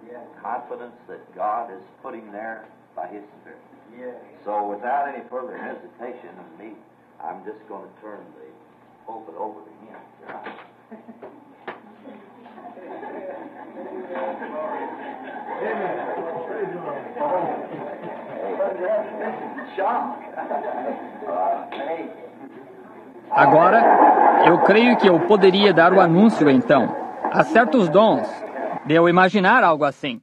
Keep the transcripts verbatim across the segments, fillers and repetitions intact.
confidence that God is putting there by His Spirit. So without any further hesitation of me, I'm just going to turn the pulpit over to him. Agora, eu creio que eu poderia dar o anúncio, então. Há certos dons de eu imaginar algo assim.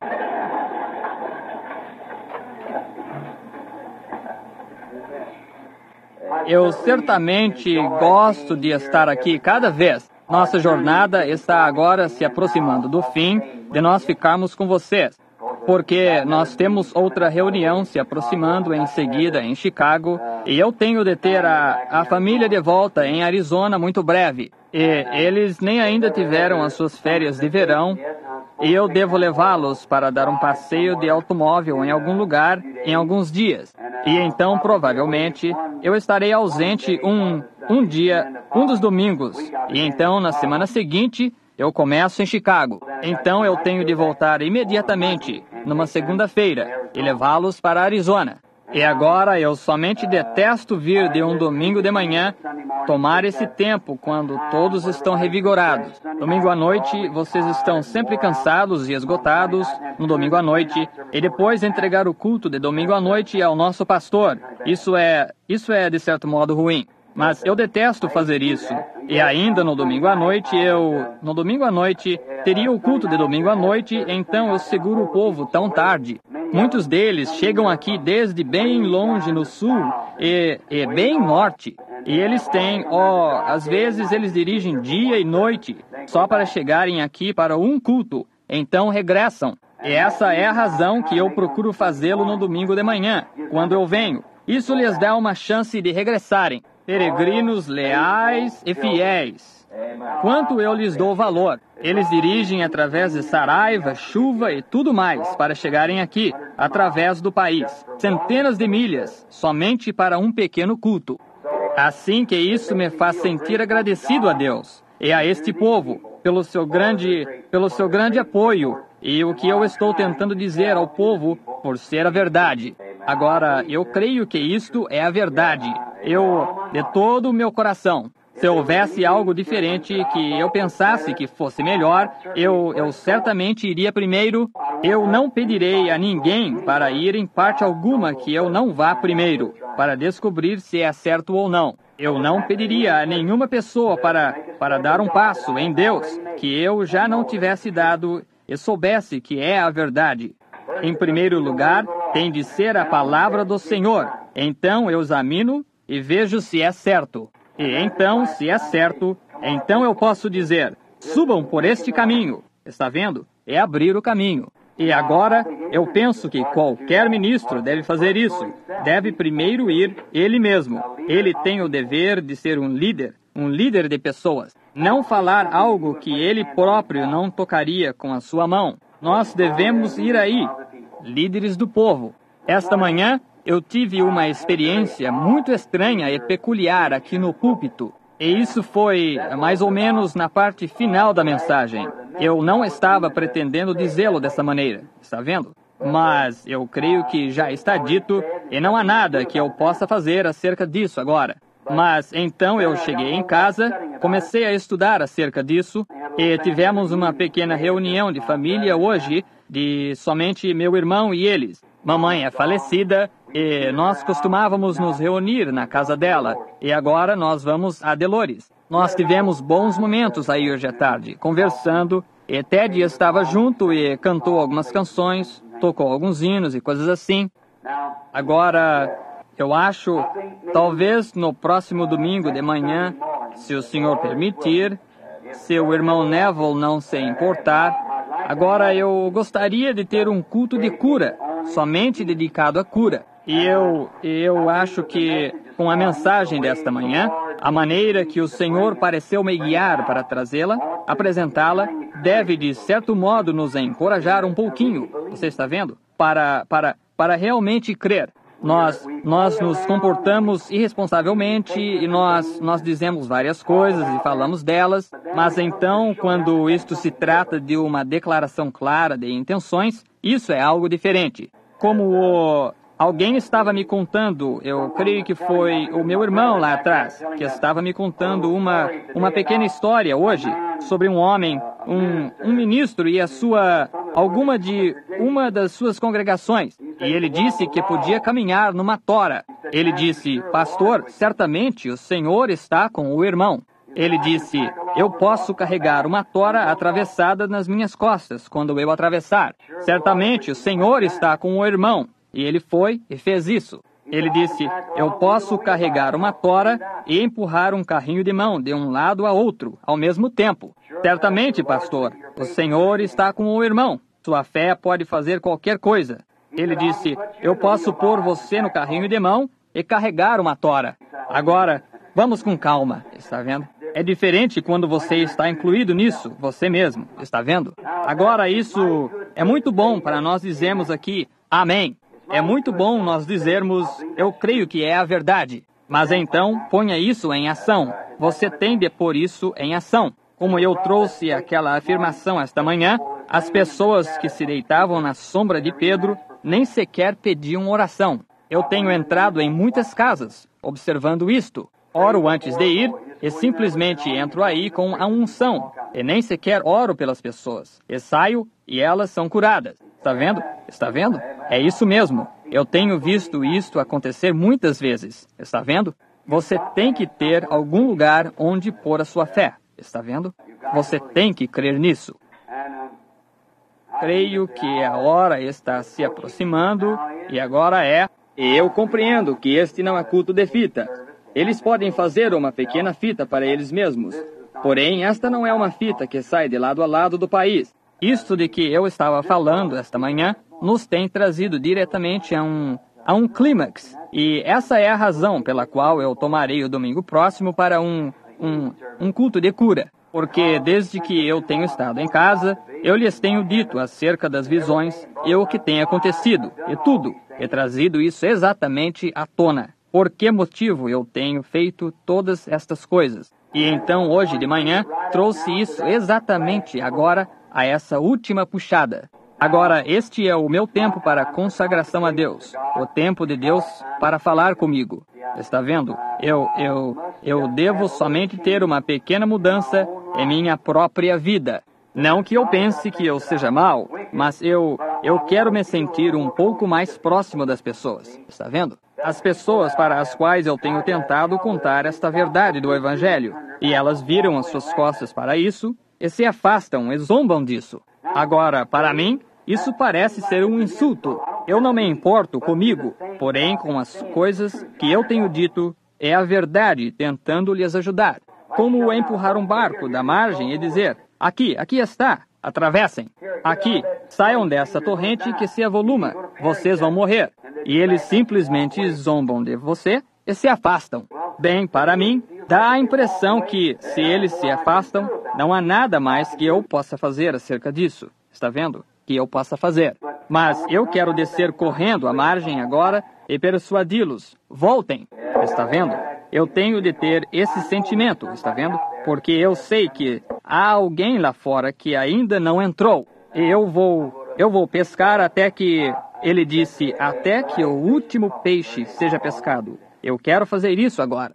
Eu certamente gosto de estar aqui cada vez. Nossa jornada está agora se aproximando do fim de nós ficarmos com vocês, porque nós temos outra reunião se aproximando em seguida em Chicago, e eu tenho de ter a, a família de volta em Arizona muito breve. E eles nem ainda tiveram as suas férias de verão, e eu devo levá-los para dar um passeio de automóvel em algum lugar em alguns dias. E então, provavelmente, eu estarei ausente um, um dia, um dos domingos. E então, na semana seguinte, eu começo em Chicago. Então, eu tenho de voltar imediatamente, numa segunda-feira, e levá-los para Arizona. E agora, eu somente detesto vir de um domingo de manhã, tomar esse tempo quando todos estão revigorados. Domingo à noite, vocês estão sempre cansados e esgotados no domingo à noite, e depois entregar o culto de domingo à noite ao nosso pastor. Isso é, isso é de certo modo ruim. Mas eu detesto fazer isso. E ainda no domingo à noite, eu... No domingo à noite, teria o culto de domingo à noite, então eu seguro o povo tão tarde. Muitos deles chegam aqui desde bem longe no sul e, e bem norte. E eles têm, ó, às vezes eles dirigem dia e noite, só para chegarem aqui para um culto. Então regressam. E essa é a razão que eu procuro fazê-lo no domingo de manhã, quando eu venho. Isso lhes dá uma chance de regressarem. Peregrinos leais e fiéis. Quanto eu lhes dou valor. Eles dirigem através de Saraiva, chuva e tudo mais para chegarem aqui, através do país. Centenas de milhas, somente para um pequeno culto. Assim que isso me faz sentir agradecido a Deus e a este povo, pelo seu grande, pelo seu grande apoio e o que eu estou tentando dizer ao povo por ser a verdade. Agora, eu creio que isto é a verdade. Eu, de todo o meu coração, se houvesse algo diferente que eu pensasse que fosse melhor, eu, eu certamente iria primeiro. Eu não pedirei a ninguém para ir em parte alguma que eu não vá primeiro, para descobrir se é certo ou não. Eu não pediria a nenhuma pessoa para, para dar um passo em Deus que eu já não tivesse dado e soubesse que é a verdade. Em primeiro lugar, tem de ser a palavra do Senhor. Então eu examino e vejo se é certo. E então, se é certo, então eu posso dizer, subam por este caminho. Está vendo? É abrir o caminho. E agora, eu penso que qualquer ministro deve fazer isso. Deve primeiro ir ele mesmo. Ele tem o dever de ser um líder, um líder de pessoas. Não falar algo que ele próprio não tocaria com a sua mão. Nós devemos ir aí, líderes do povo. Esta manhã, eu tive uma experiência muito estranha e peculiar aqui no púlpito. E isso foi mais ou menos na parte final da mensagem. Eu não estava pretendendo dizê-lo dessa maneira, está vendo? Mas eu creio que já está dito e não há nada que eu possa fazer acerca disso agora. Mas então eu cheguei em casa, comecei a estudar acerca disso e tivemos uma pequena reunião de família hoje, de somente meu irmão e eles. Mamãe é falecida e nós costumávamos nos reunir na casa dela. E agora nós vamos a Delores. Nós tivemos bons momentos aí hoje à tarde, conversando. E Ted estava junto e cantou algumas canções, tocou alguns hinos e coisas assim. Agora, eu acho, talvez no próximo domingo de manhã, se o Senhor permitir, se o irmão Neville não se importar, agora eu gostaria de ter um culto de cura, somente dedicado à cura. E eu, eu acho que, com a mensagem desta manhã, a maneira que o Senhor pareceu me guiar para trazê-la, apresentá-la, deve, de certo modo, nos encorajar um pouquinho, você está vendo? Para, para, para realmente crer. Nós, nós nos comportamos irresponsavelmente e nós, nós dizemos várias coisas e falamos delas, mas então, quando isto se trata de uma declaração clara de intenções, isso é algo diferente. Como o... Alguém estava me contando, eu creio que foi o meu irmão lá atrás, que estava me contando uma, uma pequena história hoje sobre um homem, um, um ministro e a sua, alguma de uma das suas congregações. E ele disse que podia caminhar numa tora. Ele disse, pastor, certamente o Senhor está com o irmão. Ele disse, eu posso carregar uma tora atravessada nas minhas costas quando eu atravessar. Certamente o Senhor está com o irmão. E ele foi e fez isso. Ele disse, eu posso carregar uma tora e empurrar um carrinho de mão de um lado a outro, ao mesmo tempo. Certamente, pastor, o Senhor está com o irmão. Sua fé pode fazer qualquer coisa. Ele disse, eu posso pôr você no carrinho de mão e carregar uma tora. Agora, vamos com calma, está vendo? É diferente quando você está incluído nisso, você mesmo, está vendo? Agora, isso é muito bom para nós dizermos aqui, amém. É muito bom nós dizermos, eu creio que é a verdade. Mas então, ponha isso em ação. Você tem de pôr isso em ação. Como eu trouxe aquela afirmação esta manhã, as pessoas que se deitavam na sombra de Pedro nem sequer pediam oração. Eu tenho entrado em muitas casas, observando isto. Oro antes de ir e simplesmente entro aí com a unção. E nem sequer oro pelas pessoas. E saio e elas são curadas. Está vendo? Está vendo? É isso mesmo. Eu tenho visto isto acontecer muitas vezes. Está vendo? Você tem que ter algum lugar onde pôr a sua fé. Está vendo? Você tem que crer nisso. Creio que a hora está se aproximando e agora é. E eu compreendo que este não é culto de fita. Eles podem fazer uma pequena fita para eles mesmos. Porém, esta não é uma fita que sai de lado a lado do país. Isto de que eu estava falando esta manhã nos tem trazido diretamente a um, a um clímax. E essa é a razão pela qual eu tomarei o domingo próximo para um, um, um culto de cura. Porque desde que eu tenho estado em casa, eu lhes tenho dito acerca das visões e o que tem acontecido, e tudo, e trazido isso exatamente à tona. Por que motivo eu tenho feito todas estas coisas? E então, hoje de manhã, trouxe isso exatamente agora a essa última puxada. Agora, este é o meu tempo para consagração a Deus. O tempo de Deus para falar comigo. Está vendo? Eu, eu, eu devo somente ter uma pequena mudança em minha própria vida. Não que eu pense que eu seja mau, mas eu, eu quero me sentir um pouco mais próximo das pessoas. Está vendo? As pessoas para as quais eu tenho tentado contar esta verdade do Evangelho. E elas viram as suas costas para isso e se afastam e zombam disso. Agora, para mim, isso parece ser um insulto. Eu não me importo comigo, porém com as coisas que eu tenho dito é a verdade tentando lhes ajudar. Como empurrar um barco da margem e dizer, aqui, aqui está, atravessem. Aqui, saiam dessa torrente que se avoluma, vocês vão morrer. E eles simplesmente zombam de você e se afastam. Bem, para mim, dá a impressão que, se eles se afastam, não há nada mais que eu possa fazer acerca disso. Está vendo? Que eu possa fazer. Mas eu quero descer correndo à margem agora e persuadi-los. Voltem. Está vendo? Eu tenho de ter esse sentimento, está vendo? Porque eu sei que há alguém lá fora que ainda não entrou. E eu vou, eu vou pescar até que... Ele disse, até que o último peixe seja pescado. Eu quero fazer isso agora.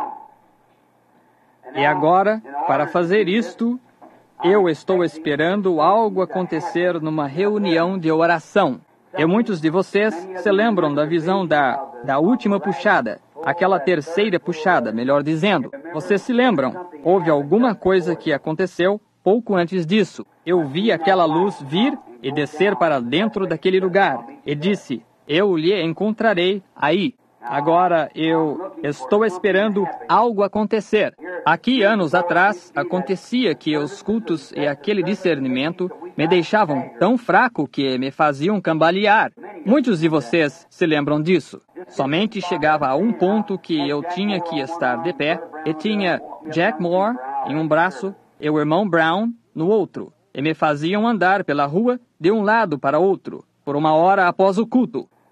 E agora, para fazer isto, eu estou esperando algo acontecer numa reunião de oração. E muitos de vocês se lembram da visão da, da última puxada, aquela terceira puxada, melhor dizendo. Vocês se lembram? Houve alguma coisa que aconteceu pouco antes disso. Eu vi aquela luz vir e descer para dentro daquele lugar, e disse, eu lhe encontrarei aí. Agora eu estou esperando algo acontecer. Aqui, anos atrás, acontecia que os cultos e aquele discernimento me deixavam tão fraco que me faziam cambalear. Muitos de vocês se lembram disso. Somente chegava a um ponto que eu tinha que estar de pé, e tinha Jack Moore em um braço e o irmão Brown no outro, e me faziam andar pela rua de um lado para outro, por uma hora após o culto.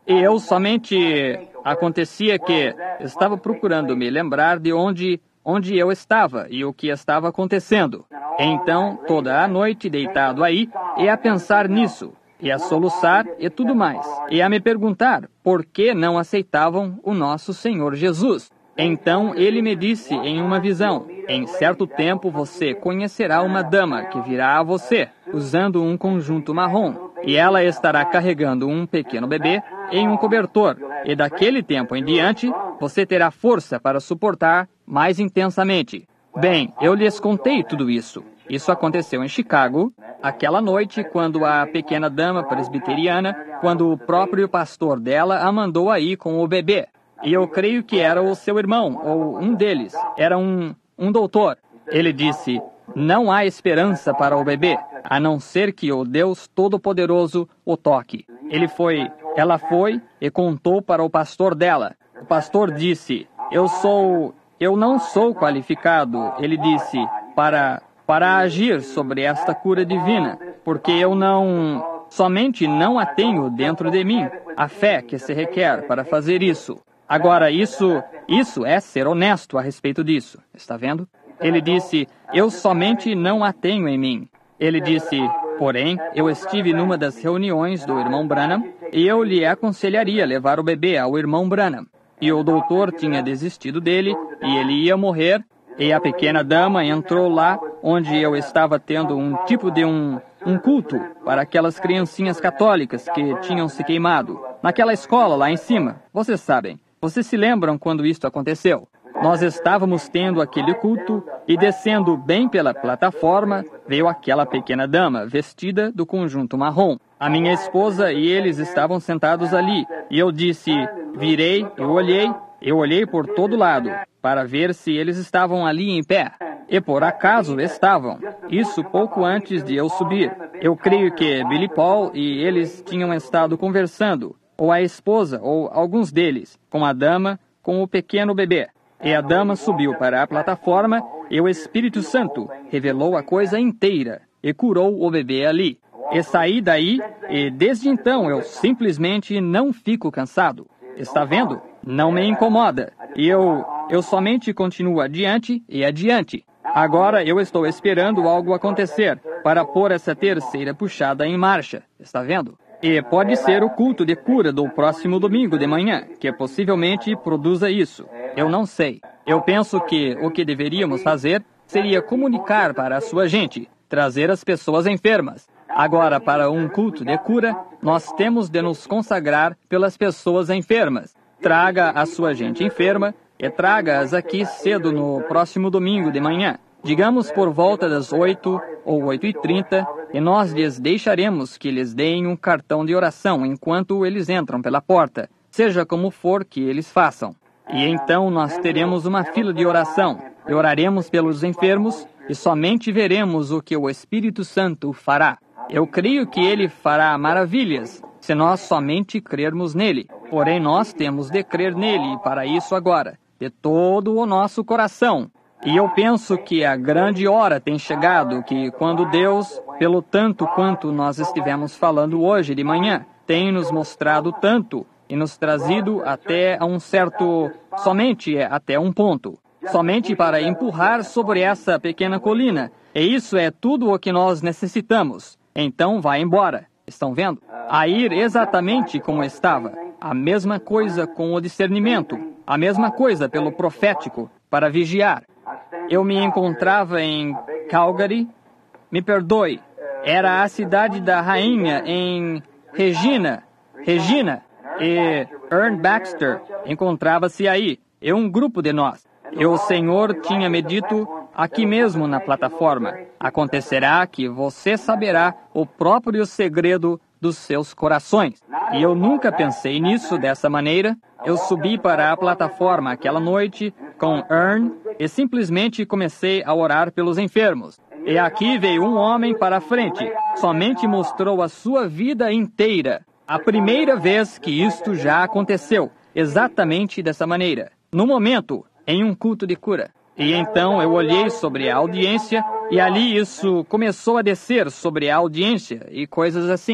E eu somente acontecia que estava procurando me lembrar de onde, onde eu estava e o que estava acontecendo. Então, toda a noite deitado aí, e a pensar nisso, e a soluçar e tudo mais, e a me perguntar por que não aceitavam o nosso Senhor Jesus. Então ele me disse em uma visão: em certo tempo você conhecerá uma dama que virá a você, usando um conjunto marrom, e ela estará carregando um pequeno bebê em um cobertor, e daquele tempo em diante você terá força para suportar mais intensamente. Bem, eu lhes contei tudo isso. Isso aconteceu em Chicago, aquela noite, quando a pequena dama presbiteriana, quando o próprio pastor dela a mandou aí com o bebê. E eu creio que era o seu irmão, ou um deles. Era um, um doutor. Ele disse: não há esperança para o bebê, a não ser que o Deus Todo-Poderoso o toque. Ele foi, ela foi e contou para o pastor dela. O pastor disse: eu sou, eu não sou qualificado, ele disse, para, para agir sobre esta cura divina, porque eu não, somente não a tenho dentro de mim, a fé que se requer para fazer isso. Agora, isso, isso é ser honesto a respeito disso, está vendo? Ele disse: eu somente não a tenho em mim. Ele disse: porém, eu estive numa das reuniões do irmão Branham e eu lhe aconselharia levar o bebê ao irmão Branham. E o doutor tinha desistido dele e ele ia morrer, e a pequena dama entrou lá onde eu estava tendo um tipo de um, um culto para aquelas criancinhas católicas que tinham se queimado. Naquela escola lá em cima, vocês sabem. Vocês se lembram quando isto aconteceu? Nós estávamos tendo aquele culto e descendo bem pela plataforma veio aquela pequena dama vestida do conjunto marrom. A minha esposa e eles estavam sentados ali e eu disse, virei, eu olhei, eu olhei por todo lado para ver se eles estavam ali em pé. E por acaso estavam. Isso pouco antes de eu subir. Eu creio que Billy Paul e eles tinham estado conversando, ou a esposa, ou alguns deles, com a dama, com o pequeno bebê. E a dama subiu para a plataforma e o Espírito Santo revelou a coisa inteira e curou o bebê ali. E saí daí e desde então eu simplesmente não fico cansado. Está vendo? Não me incomoda. E eu, eu somente continuo adiante e adiante. Agora eu estou esperando algo acontecer para pôr essa terceira puxada em marcha. Está vendo? E pode ser o culto de cura do próximo domingo de manhã, que possivelmente produza isso. Eu não sei. Eu penso que o que deveríamos fazer seria comunicar para a sua gente, trazer as pessoas enfermas. Agora, para um culto de cura, nós temos de nos consagrar pelas pessoas enfermas. Traga a sua gente enferma e traga-as aqui cedo no próximo domingo de manhã. Digamos por volta das oito ou oito e trinta, e nós lhes deixaremos que lhes deem um cartão de oração enquanto eles entram pela porta, seja como for que eles façam. E então nós teremos uma fila de oração, e oraremos pelos enfermos, e somente veremos o que o Espírito Santo fará. Eu creio que ele fará maravilhas, se nós somente crermos nele. Porém, nós temos de crer nele para isso agora, de todo o nosso coração. E eu penso que a grande hora tem chegado, que quando Deus, pelo tanto quanto nós estivemos falando hoje de manhã, tem nos mostrado tanto e nos trazido até a um certo, somente até um ponto, somente para empurrar sobre essa pequena colina. E isso é tudo o que nós necessitamos. Então vá embora. Estão vendo? A ir exatamente como estava. A mesma coisa com o discernimento. A mesma coisa pelo profético, para vigiar. Eu me encontrava em Calgary, me perdoe, era a cidade da rainha em Regina, Regina, e Ern Baxter encontrava-se aí, e um grupo de nós. E o Senhor tinha me dito aqui mesmo na plataforma, acontecerá que você saberá o próprio segredo dos seus corações. E eu nunca pensei nisso dessa maneira. Eu subi para a plataforma aquela noite com Ern e simplesmente comecei a orar pelos enfermos. E aqui veio um homem para a frente, somente mostrou a sua vida inteira. A primeira vez que isto já aconteceu, exatamente dessa maneira. No momento, em um culto de cura. E então eu olhei sobre a audiência e ali isso começou a descer sobre a audiência e coisas assim.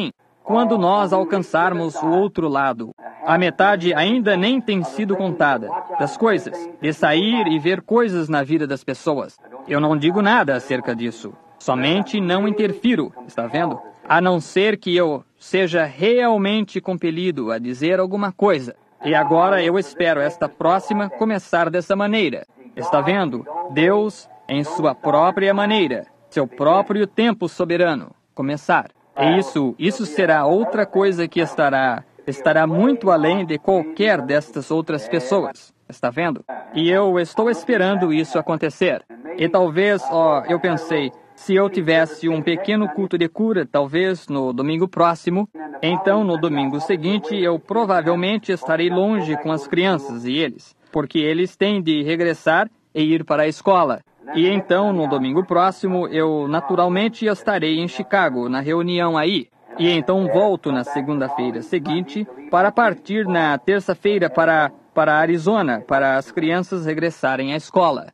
quando nós alcançarmos o outro lado. A metade ainda nem tem sido contada das coisas, de sair e ver coisas na vida das pessoas. Eu não digo nada acerca disso. Somente não interfiro, está vendo? A não ser que eu seja realmente compelido a dizer alguma coisa. E agora eu espero esta próxima começar dessa maneira. Está vendo? Deus, em sua própria maneira, seu próprio tempo soberano, começar. E isso, isso será outra coisa que estará, estará muito além de qualquer destas outras pessoas. Está vendo? E eu estou esperando isso acontecer. E talvez, ó, eu pensei, se eu tivesse um pequeno culto de cura, talvez no domingo próximo, então no domingo seguinte eu provavelmente estarei longe com as crianças e eles, porque eles têm de regressar e ir para a escola. E então no domingo próximo eu naturalmente estarei em Chicago, na reunião aí. E então volto na segunda-feira seguinte para partir na terça-feira para, para Arizona, para as crianças regressarem à escola.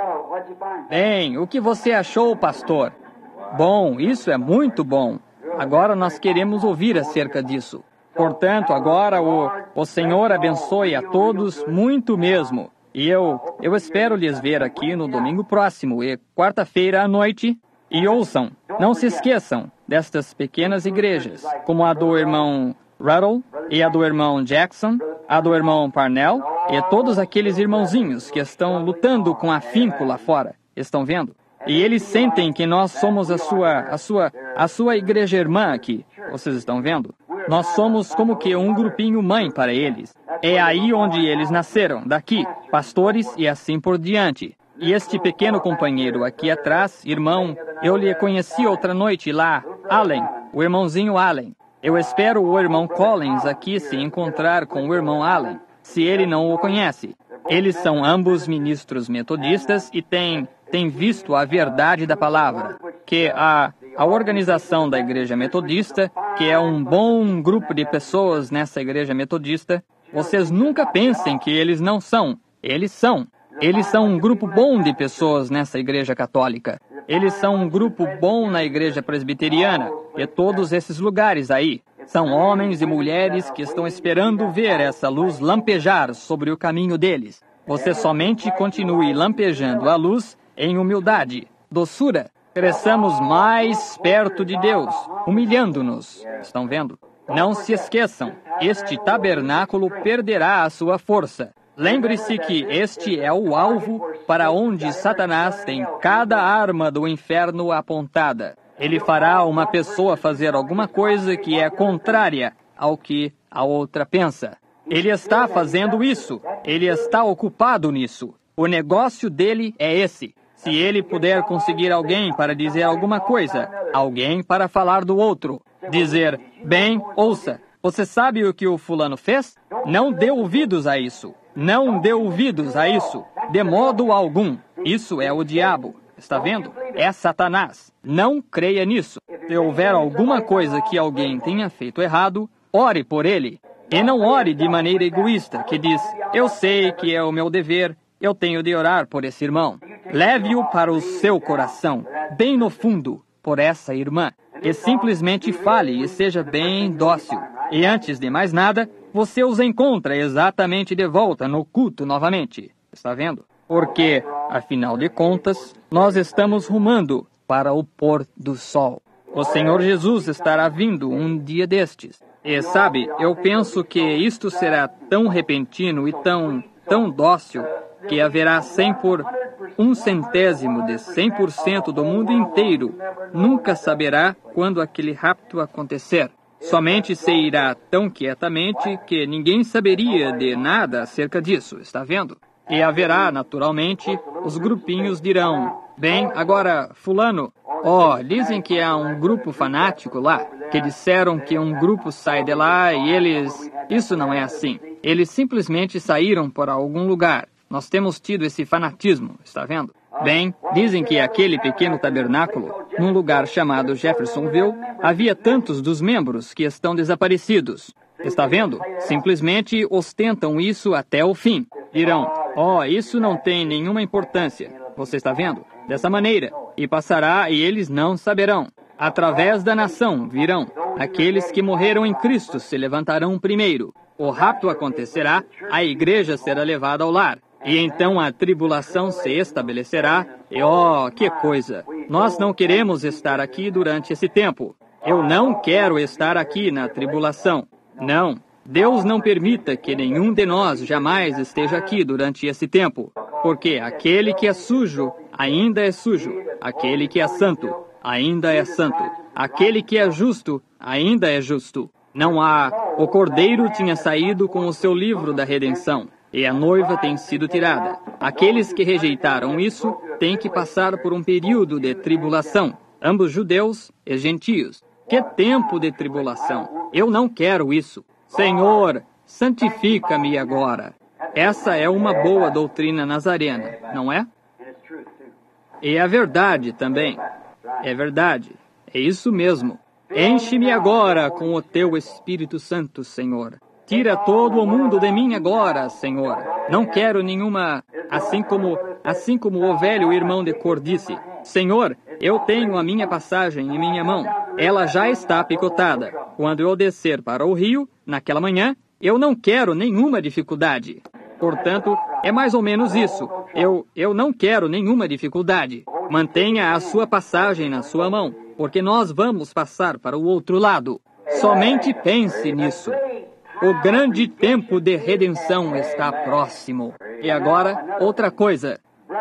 Bem, o que você achou, pastor? Bom, isso é muito bom. Agora nós queremos ouvir acerca disso. Portanto, agora o, o Senhor abençoe a todos muito mesmo. E eu, eu espero lhes ver aqui no domingo próximo e quarta-feira à noite. E ouçam, não se esqueçam destas pequenas igrejas, como a do irmão Ruddle e a do irmão Jackson, a do irmão Parnell e todos aqueles irmãozinhos que estão lutando com afinco lá fora. Estão vendo? E eles sentem que nós somos a sua, a sua, a sua igreja irmã aqui. Vocês estão vendo? Nós somos como que um grupinho mãe para eles. É aí onde eles nasceram, daqui, pastores e assim por diante. E este pequeno companheiro aqui atrás, irmão, eu lhe conheci outra noite lá, Allen, o irmãozinho Allen. Eu espero o irmão Collins aqui se encontrar com o irmão Allen, se ele não o conhece. Eles são ambos ministros metodistas e têm, têm visto a verdade da palavra, que a, a organização da igreja metodista, que é um bom grupo de pessoas nessa igreja metodista, vocês nunca pensem que eles não são. Eles são. Eles são um grupo bom de pessoas nessa igreja católica. Eles são um grupo bom na igreja presbiteriana e todos esses lugares aí. São homens e mulheres que estão esperando ver essa luz lampejar sobre o caminho deles. Você somente continue lampejando a luz em humildade, doçura. Cresçamos mais perto de Deus, humilhando-nos. Estão vendo? Não se esqueçam, este tabernáculo perderá a sua força. Lembre-se que este é o alvo para onde Satanás tem cada arma do inferno apontada. Ele fará uma pessoa fazer alguma coisa que é contrária ao que a outra pensa. Ele está fazendo isso. Ele está ocupado nisso. O negócio dele é esse. Se ele puder conseguir alguém para dizer alguma coisa, alguém para falar do outro, dizer, bem, ouça, você sabe o que o fulano fez? Não dê ouvidos a isso. Não dê ouvidos a isso, de modo algum. Isso é o diabo. Está vendo? É Satanás. Não creia nisso. Se houver alguma coisa que alguém tenha feito errado, ore por ele. E não ore de maneira egoísta, que diz, eu sei que é o meu dever, eu tenho de orar por esse irmão. Leve-o para o seu coração, bem no fundo, por essa irmã. E simplesmente fale e seja bem dócil. E antes de mais nada, você os encontra exatamente de volta no culto novamente. Está vendo? Porque, afinal de contas, nós estamos rumando para o pôr do sol. O Senhor Jesus estará vindo um dia destes. E sabe, eu penso que isto será tão repentino e tão, tão dócil, que haverá cem por um centésimo de cem por cento do mundo inteiro nunca saberá quando aquele rapto acontecer. Somente se irá tão quietamente que ninguém saberia de nada acerca disso, está vendo? E haverá, naturalmente, os grupinhos dirão, bem, agora, fulano, ó, oh, dizem que há um grupo fanático lá, que disseram que um grupo sai de lá e eles... Isso não é assim. Eles simplesmente saíram para algum lugar. Nós temos tido esse fanatismo, está vendo? Bem, dizem que aquele pequeno tabernáculo, num lugar chamado Jeffersonville, havia tantos dos membros que estão desaparecidos. Está vendo? Simplesmente ostentam isso até o fim. Dirão, ó, oh, isso não tem nenhuma importância. Você está vendo? Dessa maneira. E passará e eles não saberão. Através da nação virão. Aqueles que morreram em Cristo se levantarão primeiro. O rapto acontecerá, a igreja será levada ao lar. E então a tribulação se estabelecerá. E ó, oh, que coisa! Nós não queremos estar aqui durante esse tempo. Eu não quero estar aqui na tribulação. Não. Deus não permita que nenhum de nós jamais esteja aqui durante esse tempo. Porque aquele que é sujo ainda é sujo. Aquele que é santo ainda é santo. Aquele que é justo ainda é justo. Não há... O cordeiro tinha saído com o seu livro da redenção, e a noiva tem sido tirada. Aqueles que rejeitaram isso têm que passar por um período de tribulação, ambos judeus e gentios. Que tempo de tribulação! Eu não quero isso. Senhor, santifica-me agora. Essa é uma boa doutrina nazarena, não é? E é verdade também. É verdade. É isso mesmo. Enche-me agora com o teu Espírito Santo, Senhor. Tira todo o mundo de mim agora, Senhor. Não quero nenhuma... Assim como, assim como o velho irmão de cor disse, Senhor, eu tenho a minha passagem em minha mão. Ela já está picotada. Quando eu descer para o rio, naquela manhã, eu não quero nenhuma dificuldade. Portanto, é mais ou menos isso. Eu, eu não quero nenhuma dificuldade. Mantenha a sua passagem na sua mão, porque nós vamos passar para o outro lado. Somente pense nisso. O grande tempo de redenção está próximo. E agora, outra coisa.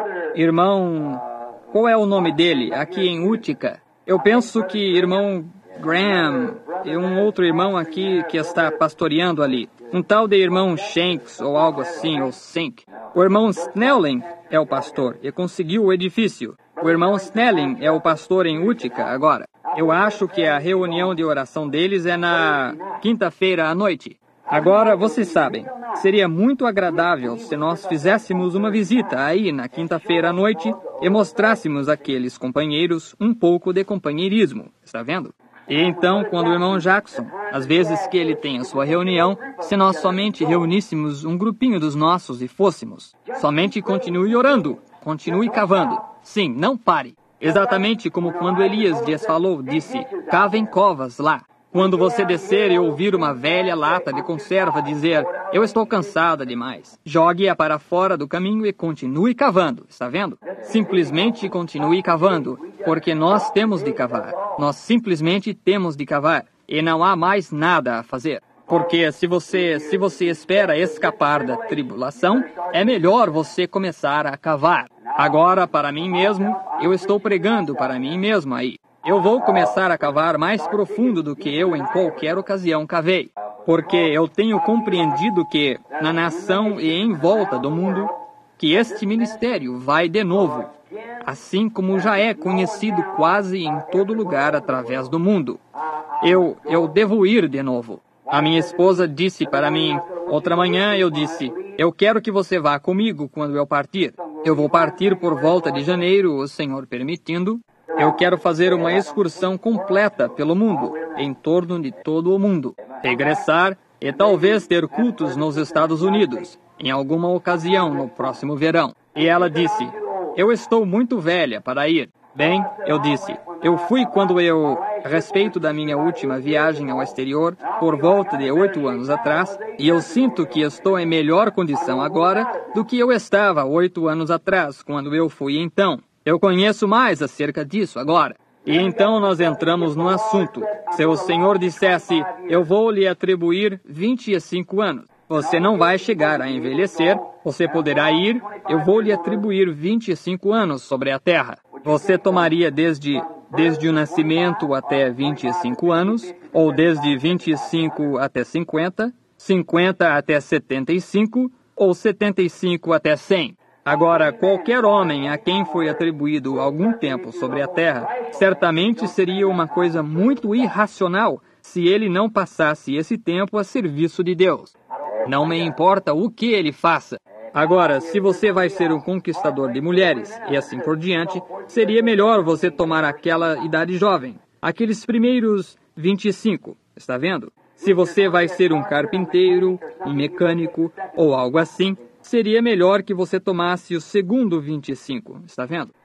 Irmão, qual é o nome dele aqui em Utica? Eu penso que irmão Graham e um outro irmão aqui que está pastoreando ali. Um tal de irmão Shanks ou algo assim, ou Sink. O irmão Snelling é o pastor e conseguiu o edifício. O irmão Snelling é o pastor em Utica agora. Eu acho que a reunião de oração deles é na quinta-feira à noite. Agora, vocês sabem, seria muito agradável se nós fizéssemos uma visita aí na quinta-feira à noite e mostrássemos àqueles companheiros um pouco de companheirismo, está vendo? E então, quando o irmão Jackson, às vezes que ele tem a sua reunião, se nós somente reuníssemos um grupinho dos nossos e fôssemos, somente continue orando, continue cavando. Sim, não pare. Exatamente como quando Elias Dias falou, disse, cavem covas lá. Quando você descer e ouvir uma velha lata de conserva dizer, eu estou cansada demais, jogue-a para fora do caminho e continue cavando, está vendo? Simplesmente continue cavando, porque nós temos de cavar. Nós simplesmente temos de cavar, e não há mais nada a fazer. Porque se você, se você espera escapar da tribulação, é melhor você começar a cavar. Agora, para mim mesmo, eu estou pregando para mim mesmo aí. Eu vou começar a cavar mais profundo do que eu em qualquer ocasião cavei. Porque eu tenho compreendido que, na nação e em volta do mundo, que este ministério vai de novo, assim como já é conhecido quase em todo lugar através do mundo. Eu, eu devo ir de novo. A minha esposa disse para mim, outra manhã eu disse, eu quero que você vá comigo quando eu partir. Eu vou partir por volta de janeiro, o Senhor permitindo. Eu quero fazer uma excursão completa pelo mundo, em torno de todo o mundo. Regressar e talvez ter cultos nos Estados Unidos, em alguma ocasião no próximo verão. E ela disse, eu estou muito velha para ir. Bem, eu disse, eu fui quando eu, a respeito da minha última viagem ao exterior, por volta de oito anos atrás, e eu sinto que estou em melhor condição agora do que eu estava oito anos atrás, quando eu fui então. Eu conheço mais acerca disso agora. E então nós entramos no assunto. Se o Senhor dissesse, eu vou lhe atribuir vinte e cinco anos, você não vai chegar a envelhecer, você poderá ir, eu vou lhe atribuir vinte e cinco anos sobre a terra. Você tomaria desde, desde o nascimento até vinte e cinco anos, ou desde vinte e cinco até cinquenta, cinquenta até setenta e cinco, ou setenta e cinco até cem. Agora, qualquer homem a quem foi atribuído algum tempo sobre a terra, certamente seria uma coisa muito irracional se ele não passasse esse tempo a serviço de Deus. Não me importa o que ele faça. Agora, se você vai ser um conquistador de mulheres e assim por diante, seria melhor você tomar aquela idade jovem, aqueles primeiros vinte e cinco, está vendo? Se você vai ser um carpinteiro, um mecânico ou algo assim, seria melhor que você tomasse o segundo vinte e cinco, está vendo?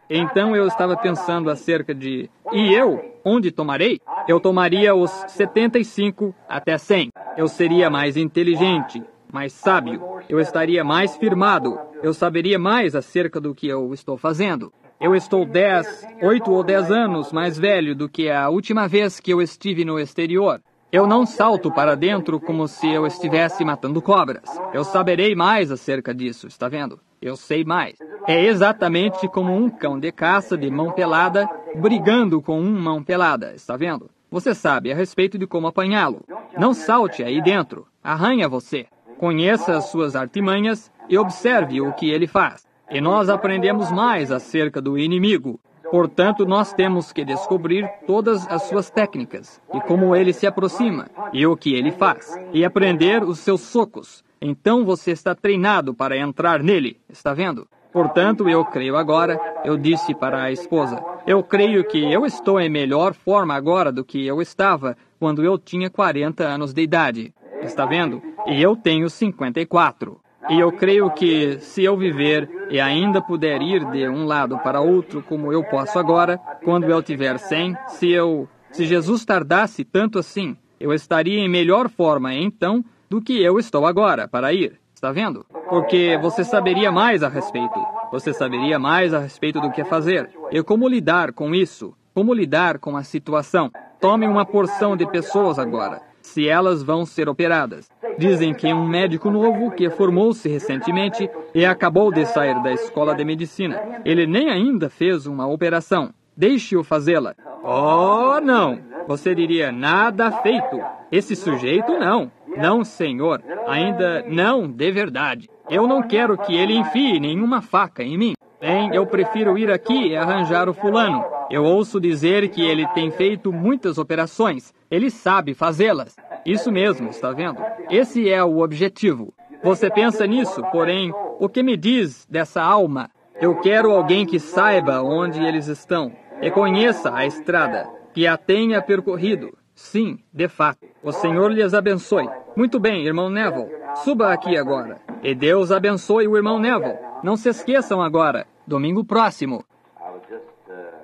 Então eu estava pensando acerca de, e eu, onde tomarei? Eu tomaria os setenta e cinco até cem. Eu seria mais inteligente, mais sábio. Eu estaria mais firmado. Eu saberia mais acerca do que eu estou fazendo. Eu estou dez, oito ou dez anos mais velho do que a última vez que eu estive no exterior. Eu não salto para dentro como se eu estivesse matando cobras. Eu saberei mais acerca disso, está vendo? Eu sei mais. É exatamente como um cão de caça de mão pelada brigando com um mão pelada, está vendo? Você sabe a respeito de como apanhá-lo. Não salte aí dentro. Arranha você. Conheça as suas artimanhas e observe o que ele faz. E nós aprendemos mais acerca do inimigo. Portanto, nós temos que descobrir todas as suas técnicas, e como ele se aproxima, e o que ele faz, e aprender os seus socos. Então você está treinado para entrar nele, está vendo? Portanto, eu creio agora, eu disse para a esposa, eu creio que eu estou em melhor forma agora do que eu estava quando eu tinha quarenta anos de idade. Está vendo? E eu tenho cinquenta e quatro. E eu creio que, se eu viver e ainda puder ir de um lado para outro como eu posso agora, quando eu tiver cem, se eu, se Jesus tardasse tanto assim, eu estaria em melhor forma então do que eu estou agora para ir. Está vendo? Porque você saberia mais a respeito. Você saberia mais a respeito do que fazer. E como lidar com isso. Como lidar com a situação. Tome uma porção de pessoas agora. Se elas vão ser operadas. Dizem que um médico novo que formou-se recentemente e acabou de sair da escola de medicina. Ele nem ainda fez uma operação. Deixe-o fazê-la. Oh, não! Você diria, nada feito. Esse sujeito, não. Não, senhor. Ainda não, de verdade. Eu não quero que ele enfie nenhuma faca em mim. Bem, eu prefiro ir aqui e arranjar o fulano. Eu ouço dizer que ele tem feito muitas operações. Ele sabe fazê-las. Isso mesmo, está vendo? Esse é o objetivo. Você pensa nisso, porém, o que me diz dessa alma? Eu quero alguém que saiba onde eles estão e conheça a estrada, que a tenha percorrido. Sim, de fato. O Senhor lhes abençoe. Muito bem, irmão Neville. Suba aqui agora. E Deus abençoe o irmão Neville. Não se esqueçam agora. Domingo próximo. I was just uh,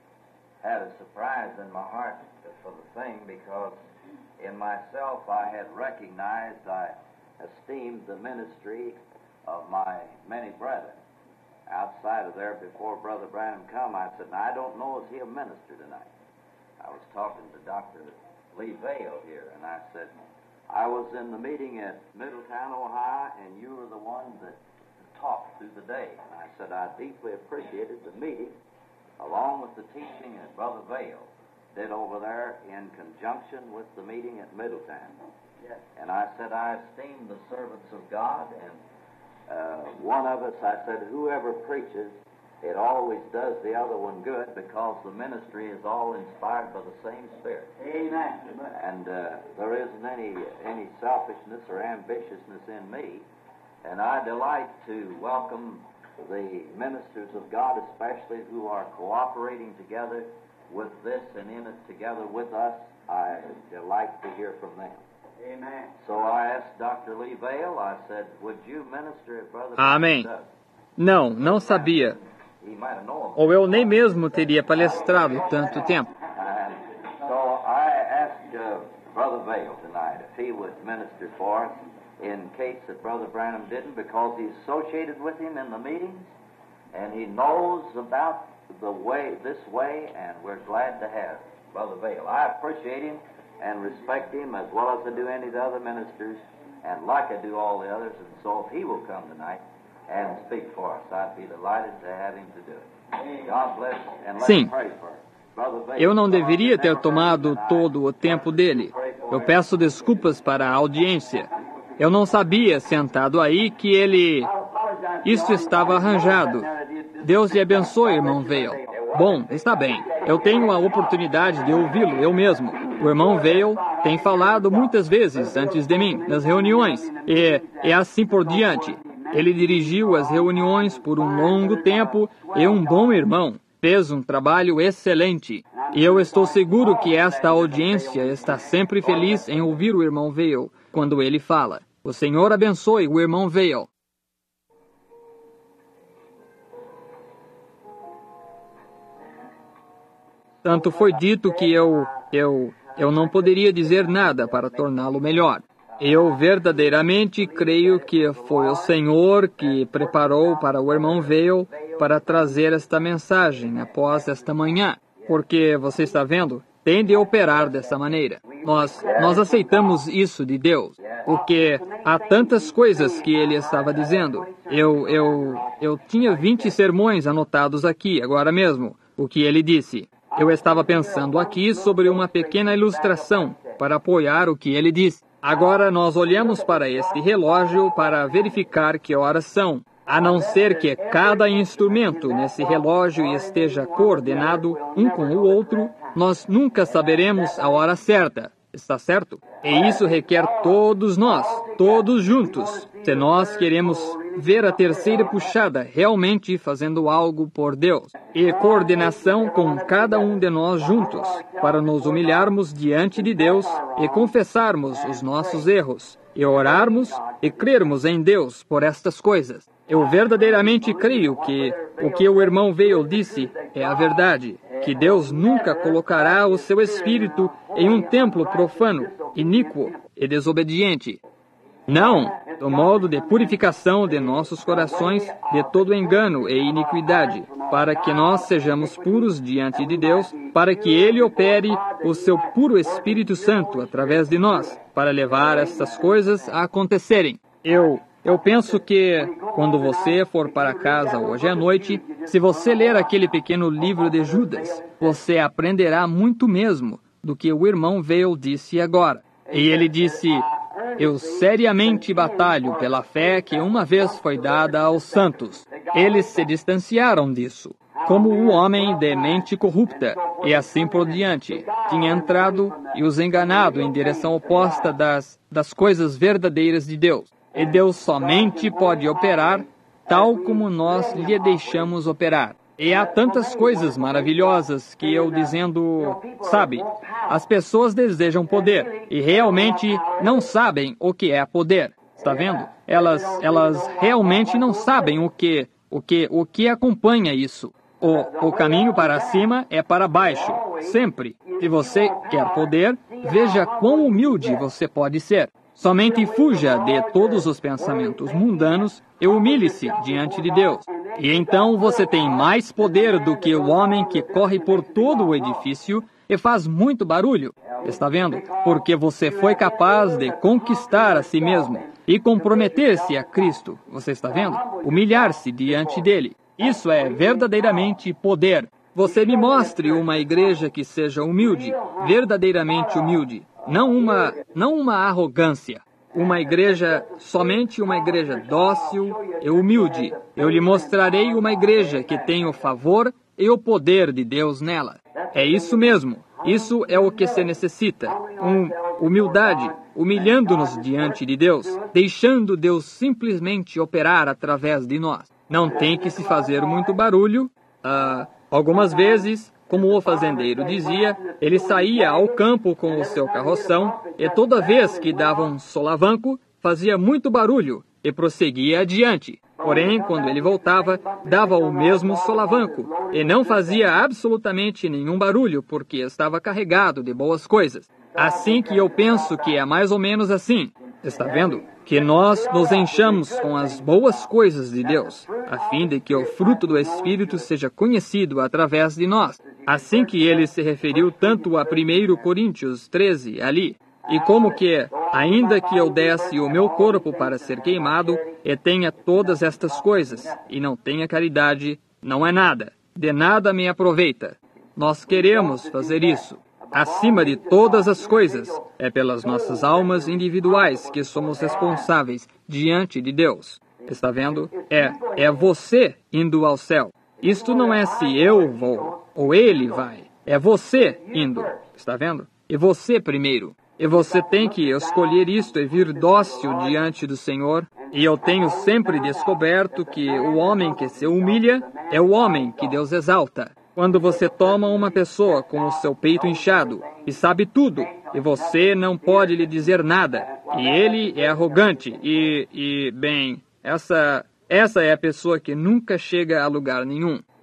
had a surprise in my heart for the thing because in myself I had recognized, I esteemed the ministry of my many brethren. Outside of there, before Brother Branham come, I said, now, I don't know if he'll minister tonight. I was talking to Doctor Lee Vale here, and I said, I was in the meeting at Middletown, Ohio, and you were the one that talked through the day. And I said, I deeply appreciated the meeting, along with the teaching that Brother Vale did over there in conjunction with the meeting at Middletown. Yes. And I said, I esteem the servants of God, and uh, one of us, I said, whoever preaches, it always does the other one good because the ministry is all inspired by the same Spirit. Amen. And uh, there isn't any any selfishness or ambitiousness in me. And I delight to welcome the ministers of God, especially who are cooperating together with this and in it together with us. I delight to hear from them. Amen. So I asked Doctor Lee Vale, I said, would you minister at Brother Amém. Não, não sabia. Ou eu nem mesmo teria palestrado tanto tempo. And so I asked uh, Brother Vale tonight if he would minister for us in case that Brother Branham didn't, because he's associated with him in the meetings and he knows about the way, this way, and we're glad to have Brother Vale. I appreciate him and respect him as well as I do any of the other ministers, and like I do all the others, and so if he will come tonight and speak for us, I'd be delighted to have him to do it. God bless and let's Sim. pray for Brother Vale. Eu não deveria ter tomado todo o tempo dele. Eu peço desculpas para a audiência. Eu não sabia, sentado aí, que ele... Isso estava arranjado. Deus lhe abençoe, irmão Vale. Bom, está bem. Eu tenho a oportunidade de ouvi-lo eu mesmo. O irmão Vale tem falado muitas vezes antes de mim, nas reuniões, e, e assim por diante. Ele dirigiu as reuniões por um longo tempo e um bom irmão. Fez um trabalho excelente. E eu estou seguro que esta audiência está sempre feliz em ouvir o irmão Vale quando ele fala. O Senhor abençoe o irmão Vale. Tanto foi dito que eu, eu, eu não poderia dizer nada para torná-lo melhor. Eu verdadeiramente creio que foi o Senhor que preparou para o irmão Vail para trazer esta mensagem após esta manhã. Porque, você está vendo, tem de operar dessa maneira. Nós, nós aceitamos isso de Deus, porque há tantas coisas que ele estava dizendo. Eu, eu, eu tinha vinte sermões anotados aqui, agora mesmo, o que ele disse. Eu estava pensando aqui sobre uma pequena ilustração para apoiar o que ele disse. Agora nós olhamos para este relógio para verificar que horas são. A não ser que cada instrumento nesse relógio esteja coordenado um com o outro, nós nunca saberemos a hora certa. Está certo? E isso requer todos nós, todos juntos, se nós queremos ver a terceira puxada realmente fazendo algo por Deus. E coordenação com cada um de nós juntos, para nos humilharmos diante de Deus e confessarmos os nossos erros, e orarmos e crermos em Deus por estas coisas. Eu verdadeiramente creio que o que o irmão Vail disse é a verdade, que Deus nunca colocará o seu espírito em um templo profano, iníquo e desobediente. Não, do modo de purificação de nossos corações de todo engano e iniquidade, para que nós sejamos puros diante de Deus, para que Ele opere o seu puro Espírito Santo através de nós, para levar estas coisas a acontecerem. Eu... Eu penso que, quando você for para casa hoje à noite, se você ler aquele pequeno livro de Judas, você aprenderá muito mesmo do que o irmão Vail disse agora. E ele disse, eu seriamente batalho pela fé que uma vez foi dada aos santos. Eles se distanciaram disso, como o homem de mente corrupta, e assim por diante, tinha entrado e os enganado em direção oposta das, das coisas verdadeiras de Deus. E Deus somente pode operar tal como nós lhe deixamos operar. E há tantas coisas maravilhosas que eu dizendo, sabe, as pessoas desejam poder e realmente não sabem o que é poder. Está vendo? Elas, elas realmente não sabem o que, o que, o que acompanha isso. O, o caminho para cima é para baixo, sempre. Se você quer poder, veja quão humilde você pode ser. Somente fuja de todos os pensamentos mundanos e humilhe-se diante de Deus. E então você tem mais poder do que o homem que corre por todo o edifício e faz muito barulho. Está vendo? Porque você foi capaz de conquistar a si mesmo e comprometer-se a Cristo. Você está vendo? Humilhar-se diante dele. Isso é verdadeiramente poder. Você me mostre uma igreja que seja humilde, verdadeiramente humilde. Não uma, não uma arrogância. Uma igreja, somente uma igreja dócil e humilde. Eu lhe mostrarei uma igreja que tem o favor e o poder de Deus nela. É isso mesmo. Isso é o que se necessita. Um, humildade, humilhando-nos diante de Deus, deixando Deus simplesmente operar através de nós. Não tem que se fazer muito barulho. Uh, algumas vezes... Como o fazendeiro dizia, ele saía ao campo com o seu carroção e toda vez que dava um solavanco, fazia muito barulho e prosseguia adiante. Porém, quando ele voltava, dava o mesmo solavanco e não fazia absolutamente nenhum barulho porque estava carregado de boas coisas. Assim que eu penso que é mais ou menos assim. Está vendo? Que nós nos enchamos com as boas coisas de Deus, a fim de que o fruto do Espírito seja conhecido através de nós. Assim que ele se referiu tanto a primeiro Coríntios treze ali, e como que, ainda que eu desse o meu corpo para ser queimado, e tenha todas estas coisas, e não tenha caridade, não é nada, de nada me aproveita. Nós queremos fazer isso. Acima de todas as coisas, é pelas nossas almas individuais que somos responsáveis diante de Deus. Está vendo? É, é você indo ao céu. Isto não é se eu vou ou ele vai. É você indo. Está vendo? E você primeiro. E você tem que escolher isto e vir dócil diante do Senhor. E eu tenho sempre descoberto que o homem que se humilha é o homem que Deus exalta. Quando você toma uma pessoa com o seu peito inchado e sabe tudo, e você não pode lhe dizer nada, e ele é arrogante, e, e bem, essa, essa é a pessoa que nunca chega a lugar nenhum.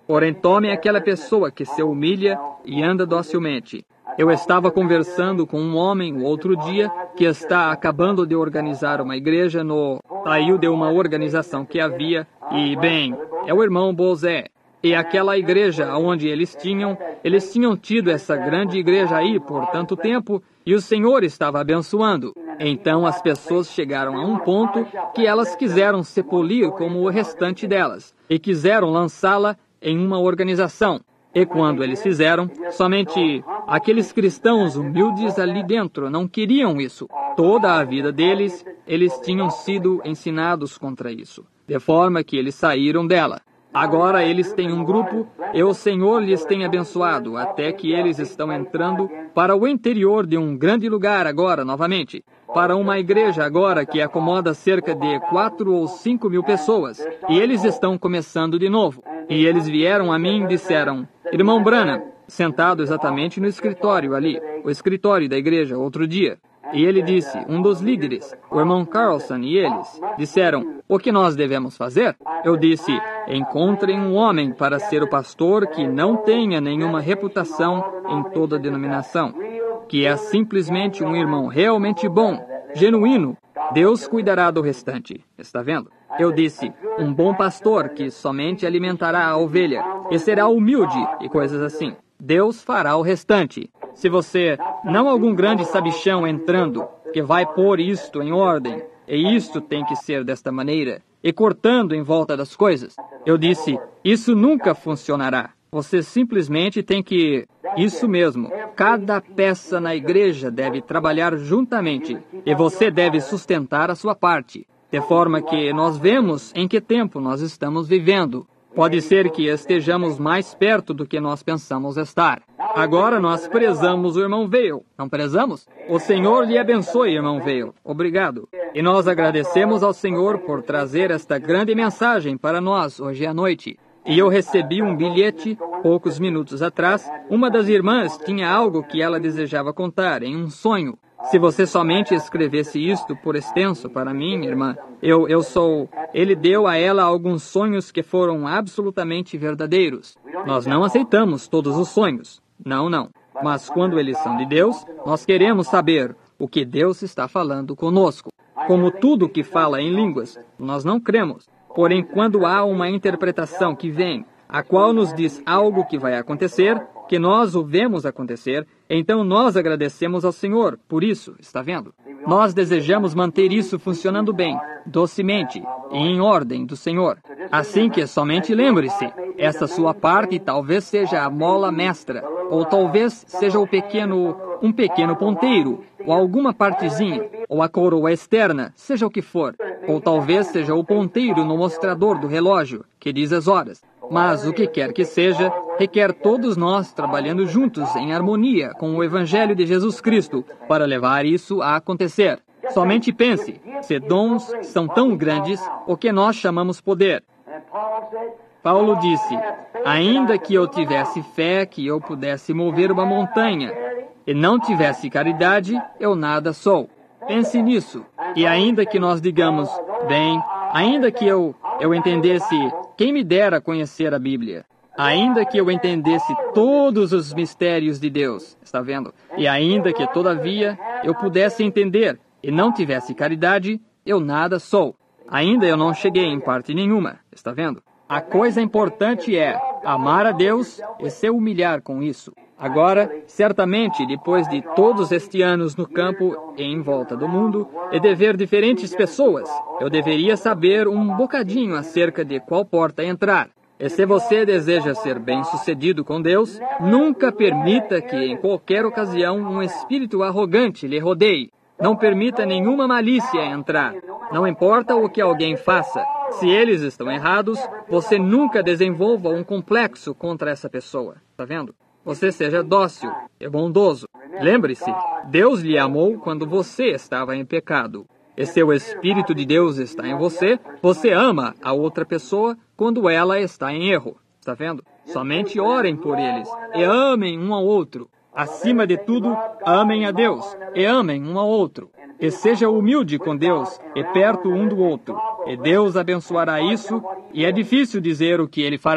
Porém, tome aquela pessoa que se humilha e anda docilmente. Eu estava conversando com um homem o outro dia que está acabando de organizar uma igreja no... Saiu de uma organização que havia e, bem, é o irmão Bozé. E aquela igreja onde eles tinham, eles tinham tido essa grande igreja aí por tanto tempo e o Senhor estava abençoando. Então as pessoas chegaram a um ponto que elas quiseram se polir como o restante delas e quiseram lançá-la em uma organização. E quando eles fizeram, somente aqueles cristãos humildes ali dentro não queriam isso. Toda a vida deles, eles tinham sido ensinados contra isso, de forma que eles saíram dela. Agora eles têm um grupo e o Senhor lhes tem abençoado, até que eles estão entrando para o interior de um grande lugar agora, novamente. Para uma igreja agora que acomoda cerca de quatro ou cinco mil pessoas. E eles estão começando de novo. E eles vieram a mim e disseram, irmão Branham, sentado exatamente no escritório ali, o escritório da igreja, outro dia. E ele disse, um dos líderes, o irmão Carlson e eles, disseram, o que nós devemos fazer? Eu disse, encontrem um homem para ser o pastor que não tenha nenhuma reputação em toda a denominação, que é simplesmente um irmão realmente bom, genuíno. Deus cuidará do restante. Está vendo? Eu disse, um bom pastor que somente alimentará a ovelha e será humilde e coisas assim. Deus fará o restante. Se você, não algum grande sabichão entrando, que vai pôr isto em ordem, e isto tem que ser desta maneira, e cortando em volta das coisas, eu disse, isso nunca funcionará. Você simplesmente tem que... Isso mesmo, cada peça na igreja deve trabalhar juntamente, e você deve sustentar a sua parte, de forma que nós vemos em que tempo nós estamos vivendo. Pode ser que estejamos mais perto do que nós pensamos estar. Agora nós prezamos o irmão Vail, não prezamos? O Senhor lhe abençoe, irmão Vail. Obrigado. E nós agradecemos ao Senhor por trazer esta grande mensagem para nós hoje à noite. E eu recebi um bilhete, poucos minutos atrás. Uma das irmãs tinha algo que ela desejava contar, em um sonho. Se você somente escrevesse isto por extenso para mim, irmã, eu, eu sou... Ele deu a ela alguns sonhos que foram absolutamente verdadeiros. Nós não aceitamos todos os sonhos. Não, não. Mas quando eles são de Deus, nós queremos saber o que Deus está falando conosco. Como tudo que fala em línguas, nós não cremos. Porém, quando há uma interpretação que vem, a qual nos diz algo que vai acontecer, que nós o vemos acontecer, então nós agradecemos ao Senhor por isso, está vendo? Nós desejamos manter isso funcionando bem, docemente e em ordem do Senhor. Assim que somente lembre-se, essa sua parte talvez seja a mola mestra, ou talvez seja o pequeno, um pequeno ponteiro, ou alguma partezinha, ou a coroa externa, seja o que for, ou talvez seja o ponteiro no mostrador do relógio, que diz as horas. Mas o que quer que seja, requer todos nós trabalhando juntos em harmonia com o Evangelho de Jesus Cristo para levar isso a acontecer. Somente pense, se dons são tão grandes, o que nós chamamos poder. Paulo disse, ainda que eu tivesse fé que eu pudesse mover uma montanha, e não tivesse caridade, eu nada sou. Pense nisso. E ainda que nós digamos, bem, ainda que eu, eu entendesse, quem me dera conhecer a Bíblia, ainda que eu entendesse todos os mistérios de Deus, está vendo? E ainda que, todavia, eu pudesse entender e não tivesse caridade, eu nada sou. Ainda eu não cheguei em parte nenhuma, está vendo? A coisa importante é amar a Deus e se humilhar com isso. Agora, certamente, depois de todos estes anos no campo e em volta do mundo, e de ver diferentes pessoas, eu deveria saber um bocadinho acerca de qual porta entrar. E se você deseja ser bem-sucedido com Deus, nunca permita que, em qualquer ocasião, um espírito arrogante lhe rodeie. Não permita nenhuma malícia entrar. Não importa o que alguém faça. Se eles estão errados, você nunca desenvolva um complexo contra essa pessoa. Está vendo? Você seja dócil e bondoso. Lembre-se, Deus lhe amou quando você estava em pecado. E se o Espírito de Deus está em você, você ama a outra pessoa quando ela está em erro. Está vendo? Somente orem por eles e amem um ao outro. Acima de tudo, amem a Deus e amem um ao outro. E seja humilde com Deus e perto um do outro. E Deus abençoará isso, e é difícil dizer o que Ele fará.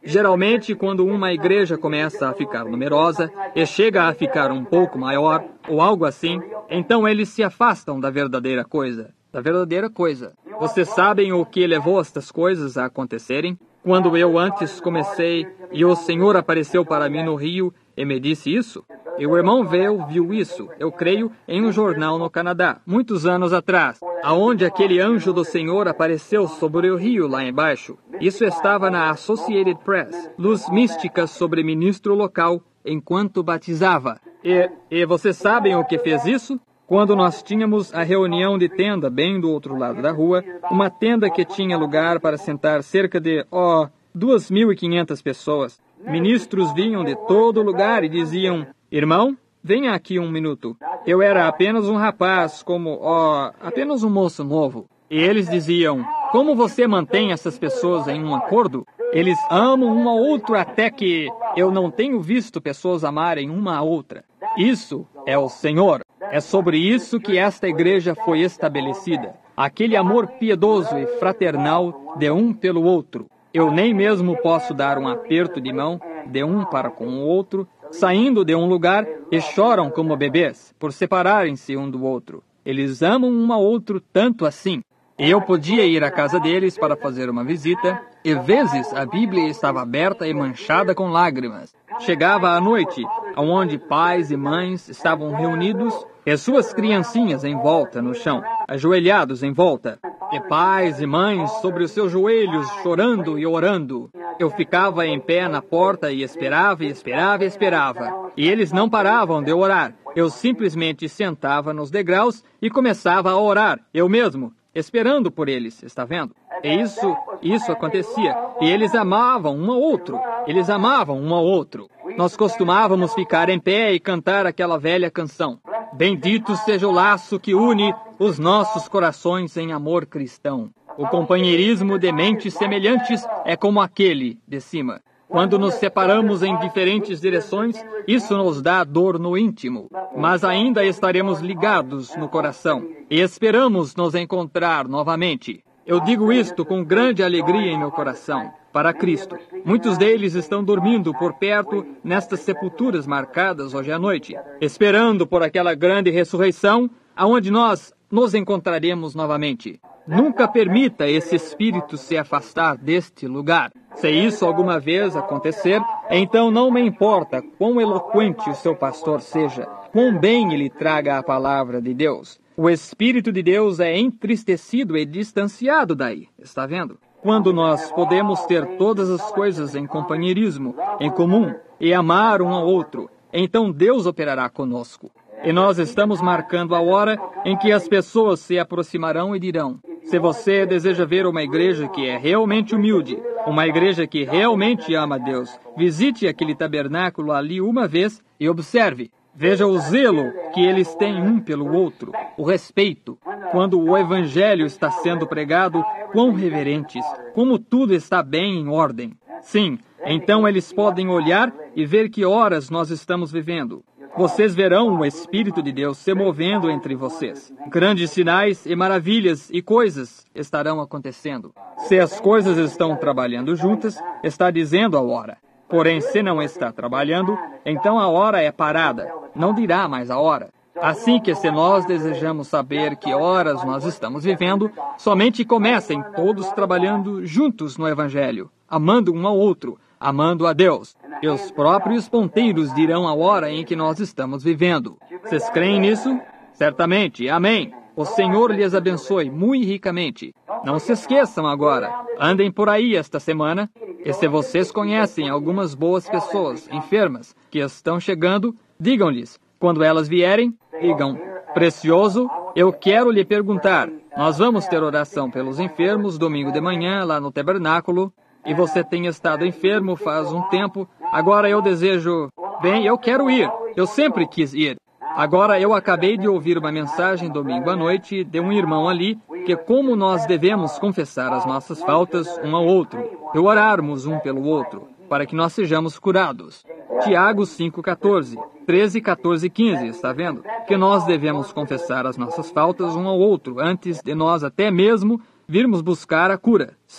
Geralmente, quando uma igreja começa a ficar numerosa e chega a ficar um pouco maior, ou algo assim, então eles se afastam da verdadeira coisa. Da verdadeira coisa. Vocês sabem o que levou estas coisas a acontecerem? Quando eu antes comecei e o Senhor apareceu para mim no Rio e me disse isso, e o irmão Vale viu isso, eu creio, em um jornal no Canadá, muitos anos atrás, aonde aquele anjo do Senhor apareceu sobre o rio lá embaixo. Isso estava na Associated Press, luz mística sobre ministro local enquanto batizava. E, e vocês sabem o que fez isso? Quando nós tínhamos a reunião de tenda bem do outro lado da rua, uma tenda que tinha lugar para sentar cerca de, ó, oh, duas mil e quinhentas pessoas. Ministros vinham de todo lugar e diziam, irmão, venha aqui um minuto. Eu era apenas um rapaz, como, ó, oh, apenas um moço novo. E eles diziam, como você mantém essas pessoas em um acordo? Eles amam um ao outro até que eu não tenho visto pessoas amarem uma a outra. Isso é o Senhor. É sobre isso que esta igreja foi estabelecida. Aquele amor piedoso e fraternal de um pelo outro. Eu nem mesmo posso dar um aperto de mão de um para com o outro, saindo de um lugar e choram como bebês, por separarem-se um do outro. Eles amam um ao outro tanto assim. Eu podia ir à casa deles para fazer uma visita, e vezes a Bíblia estava aberta e manchada com lágrimas. Chegava à noite, onde pais e mães estavam reunidos, e suas criancinhas em volta no chão, ajoelhados em volta, e pais e mães sobre os seus joelhos, chorando e orando. Eu ficava em pé na porta e esperava e esperava e esperava. E eles não paravam de orar. Eu simplesmente sentava nos degraus e começava a orar, eu mesmo, esperando por eles, está vendo? E isso, isso acontecia. E eles amavam um ao outro. Eles amavam um ao outro. Nós costumávamos ficar em pé e cantar aquela velha canção. Bendito seja o laço que une os nossos corações em amor cristão. O companheirismo de mentes semelhantes é como aquele de cima. Quando nos separamos em diferentes direções, isso nos dá dor no íntimo, mas ainda estaremos ligados no coração e esperamos nos encontrar novamente. Eu digo isto com grande alegria em meu coração, para Cristo. Muitos deles estão dormindo por perto nestas sepulturas marcadas hoje à noite, esperando por aquela grande ressurreição, aonde nós nos encontraremos novamente. Nunca permita esse espírito se afastar deste lugar. Se isso alguma vez acontecer, então não me importa quão eloquente o seu pastor seja, quão bem ele traga a palavra de Deus. O Espírito de Deus é entristecido e distanciado daí, está vendo? Quando nós podemos ter todas as coisas em companheirismo, em comum, e amar um ao outro, então Deus operará conosco. E nós estamos marcando a hora em que as pessoas se aproximarão e dirão, se você deseja ver uma igreja que é realmente humilde, uma igreja que realmente ama a Deus, visite aquele tabernáculo ali uma vez e observe. Veja o zelo que eles têm um pelo outro, o respeito. Quando o evangelho está sendo pregado, quão reverentes, como tudo está bem em ordem. Sim, então eles podem olhar e ver que horas nós estamos vivendo. Vocês verão o Espírito de Deus se movendo entre vocês. Grandes sinais e maravilhas e coisas estarão acontecendo. Se as coisas estão trabalhando juntas, está dizendo a hora. Porém, se não está trabalhando, então a hora é parada. Não dirá mais a hora. Assim que se nós desejamos saber que horas nós estamos vivendo, somente comecem todos trabalhando juntos no Evangelho, amando um ao outro, amando a Deus. E os próprios ponteiros dirão a hora em que nós estamos vivendo. Vocês creem nisso? Certamente. Amém. O Senhor lhes abençoe muito ricamente. Não se esqueçam agora. Andem por aí esta semana. E se vocês conhecem algumas boas pessoas enfermas que estão chegando, digam-lhes, quando elas vierem, digam, precioso, eu quero lhe perguntar, nós vamos ter oração pelos enfermos domingo de manhã lá no tabernáculo, e você tem estado enfermo faz um tempo, agora eu desejo, bem, eu quero ir, eu sempre quis ir. Agora eu acabei de ouvir uma mensagem domingo à noite de um irmão ali, que como nós devemos confessar as nossas faltas um ao outro, e orarmos um pelo outro, para que nós sejamos curados. Tiago cinco, quatorze, treze, quatorze e quinze, está vendo? Que nós devemos confessar as nossas faltas um ao outro, antes de nós até mesmo virmos buscar a cura. Sim.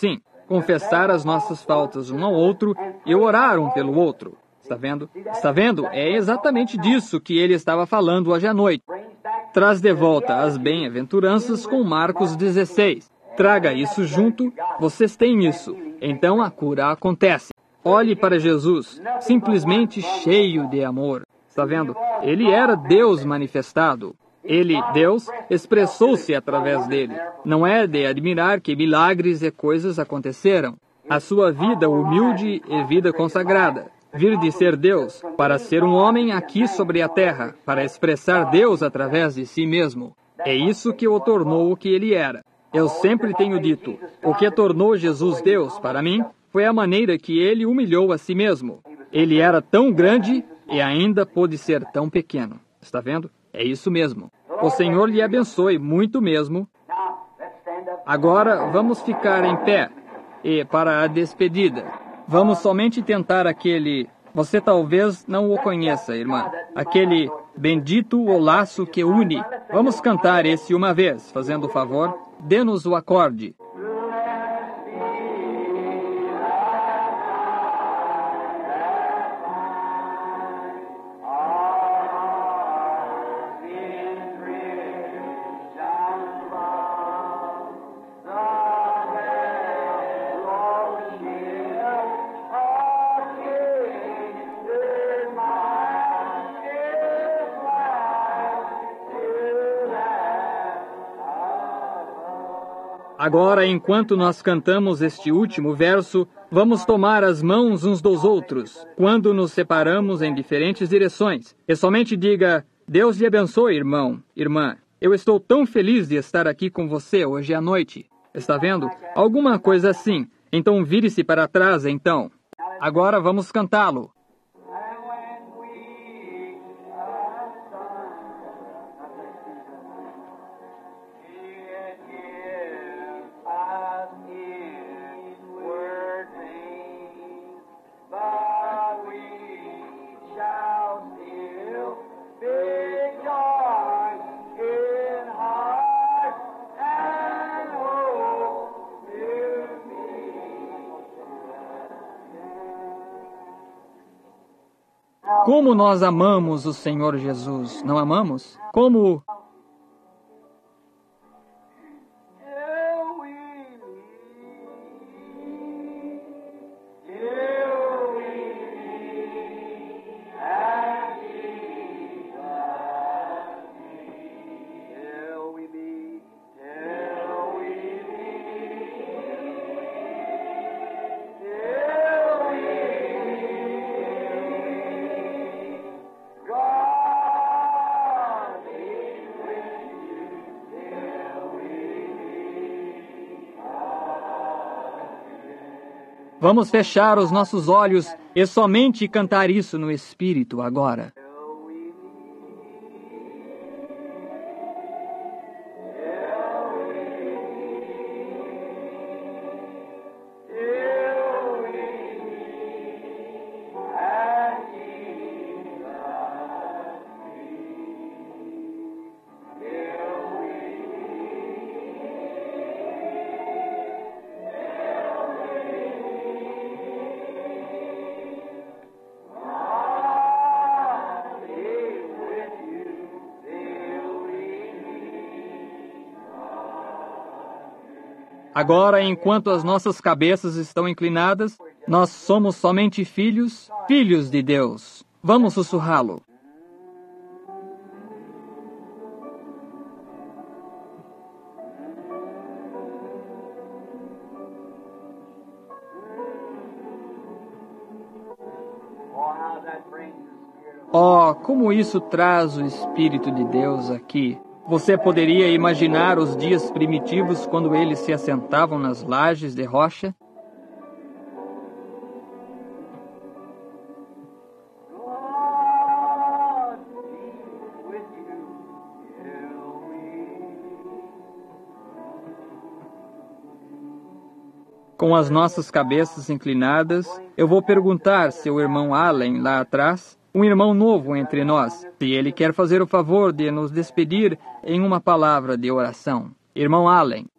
confessar as nossas faltas um ao outro e orar um pelo outro. Está vendo? Está vendo? É exatamente disso que ele estava falando hoje à noite. Traz de volta as bem-aventuranças com Marcos dezesseis. Traga isso junto, vocês têm isso. Então a cura acontece. Olhe para Jesus, simplesmente cheio de amor. Está vendo? Ele era Deus manifestado. Ele, Deus, expressou-se através dele. Não é de admirar que milagres e coisas aconteceram. A sua vida humilde e vida consagrada. Vir de ser Deus, para ser um homem aqui sobre a terra, para expressar Deus através de si mesmo. É isso que o tornou o que ele era. Eu sempre tenho dito, o que tornou Jesus Deus para mim foi a maneira que ele humilhou a si mesmo. Ele era tão grande e ainda pôde ser tão pequeno. Está vendo? É isso mesmo. O Senhor lhe abençoe muito mesmo. Agora vamos ficar em pé e para a despedida. Vamos somente tentar aquele... Você talvez não o conheça, irmã. Aquele bendito o laço que une. Vamos cantar esse uma vez, fazendo o favor. Dê-nos o acorde. Agora, enquanto nós cantamos este último verso, vamos tomar as mãos uns dos outros, quando nos separamos em diferentes direções. E somente diga, Deus lhe abençoe, irmão, irmã. Eu estou tão feliz de estar aqui com você hoje à noite. Está vendo? Alguma coisa assim. Então vire-se para trás, então. Agora vamos cantá-lo. Como nós amamos o Senhor Jesus, não amamos? Como... Vamos fechar os nossos olhos e somente cantar isso no Espírito agora. Agora, enquanto as nossas cabeças estão inclinadas, nós somos somente filhos, filhos de Deus. Vamos sussurrá-lo. Oh, como isso traz o Espírito de Deus aqui. Você poderia imaginar os dias primitivos quando eles se assentavam nas lajes de rocha? Com as nossas cabeças inclinadas, eu vou perguntar seu irmão Allen lá atrás, um irmão novo entre nós, se ele quer fazer o favor de nos despedir em uma palavra de oração. Irmão Allen.